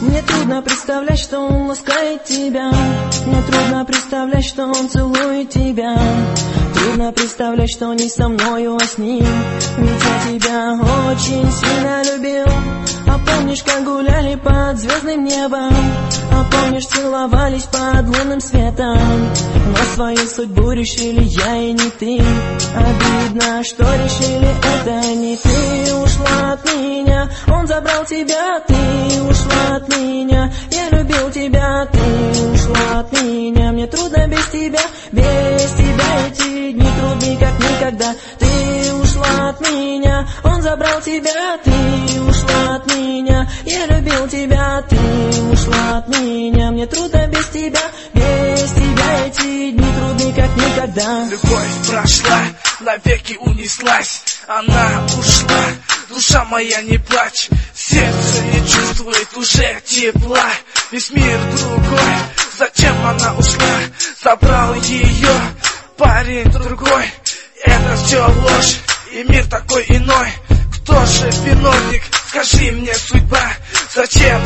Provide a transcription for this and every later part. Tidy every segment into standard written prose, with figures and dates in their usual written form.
Мне трудно представлять, что он ласкает тебя. Мне трудно представлять, что он целует тебя. Трудно представлять, что не со мною, а с ним. Ведь я тебя очень сильно любил. А помнишь, как гуляли под звездным небом? А помнишь, целовались под лунным светом? Но свою судьбу решили я и не ты. Обидно, что решили это не ты. Ушла от меня, он забрал тебя. Ты ушла от меня, я любил тебя. Ты ушла от меня, мне трудно без тебя. Без тебя эти дни трудны, как никогда. Ты ушла от меня, он забрал тебя. Ты ушла от меня, я любил тебя. Ты ушла от меня, мне трудно без тебя. Без тебя эти дни трудны, как никогда. Любовь прошла, навеки унеслась. Она ушла, душа моя, не плачь. Сердце не чувствует уже тепла. Весь мир другой, зачем она ушла? Забрал ее парень другой. Это все ложь, и мир такой иной. Кто же виновник? Скажи мне, судьба. Зачем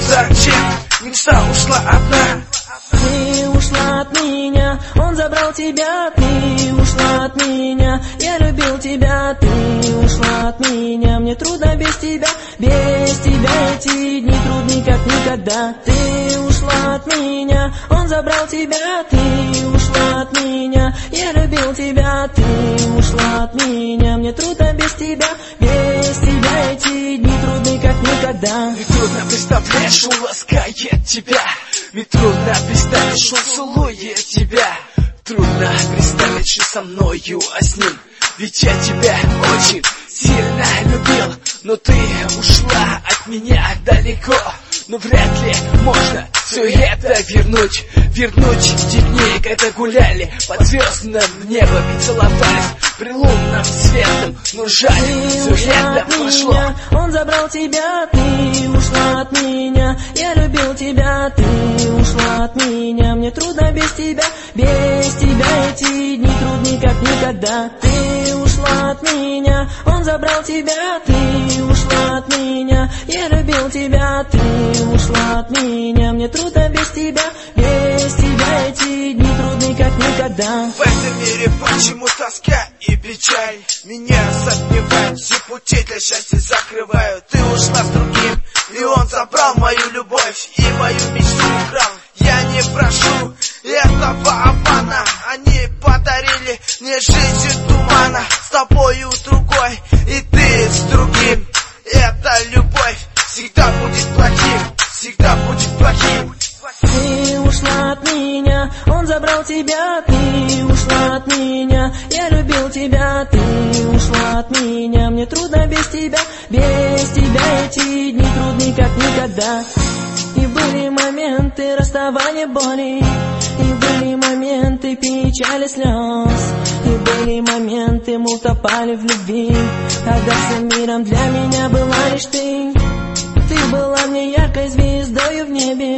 мечта ушла одна? Ты ушла от меня, он забрал тебя. Ты ушла от меня, я любил тебя. Ты ушла от меня, мне трудно без тебя. Без тебя эти дни трудны, как никогда. Ты ушла от меня, он забрал тебя. Ты ушла от меня, я любил тебя. Ты ушла от меня, мне трудно без тебя. Без тебя эти дни трудны, как никогда. Мне трудно представлять, что он ласкает тебя. Мне трудно представить, что он целует тебя. Трудно представить, что со мною, а с ним. Ведь я тебя очень сильно любил. Но ты ушла от меня далеко. Но вряд ли можно все это вернуть. Вернуть те дни, когда гуляли под звездным небом и целовались при лунном светом. Но жаль, все это прошло. Он забрал тебя, ты ушла от меня. Я любил тебя, ты ушла от меня. Мне трудно без тебя. Без тебя эти дни трудны, как никогда. Ты ушла от меня, он забрал тебя. Ты ушла от меня, я любил тебя. Ты ушла от меня, мне трудно без тебя. Без тебя эти дни трудны, как никогда. В этом мире почему тоска и печаль меня затмевают, все пути для счастья закрывают. Ты ушла с другим, и он забрал мою любовь и мою мечту украл. Я не прошу этого обмана. Они подарили мне жизнь тумана. С тобою другой, и ты с другим. Эта любовь всегда будет плохим. Всегда будет плохим. Ты ушла от меня, он забрал тебя. Ты ушла от меня, я любил тебя. Ты ушла от меня, мне трудно без тебя. Без тебя эти дни трудны, как никогда. И были моменты расставания, боли. И были моменты печали, слез. И были моменты, мы утопали в любви. Когда всем миром для меня была лишь ты. Ты была мне яркой звездою в небе.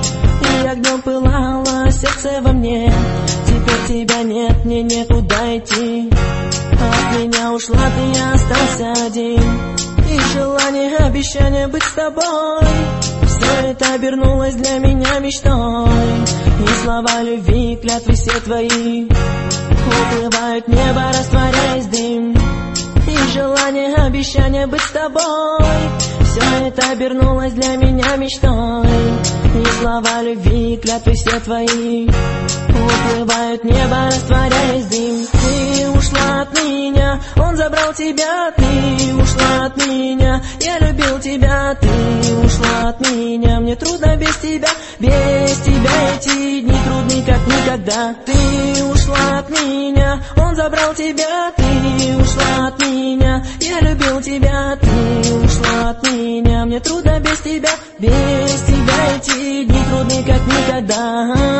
И огнем пылало сердце во мне. Теперь тебя нет, мне некуда идти. От меня ушла ты, я остался один. И желание, обещание быть с тобой. Все это обернулось для меня мечтой. И слова любви, клятвы все твои уплывают в небо, растворяясь в дым. И желание, обещание быть с тобой. Все это обернулось для меня мечтой. И слова любви, клятвы все твои уплывают в небо, растворяясь в дым. Ты ушла от меня, он забрал тебя. Ты ушла от меня, я любил тебя. Ты ушла от меня, мне трудно без тебя. Без тебя эти дни трудны, как никогда. Ты ушла от меня, он забрал тебя. Ты ушла от меня, я любил тебя. Ты ушла от меня, мне трудно без тебя. Без тебя эти дни трудны, как никогда.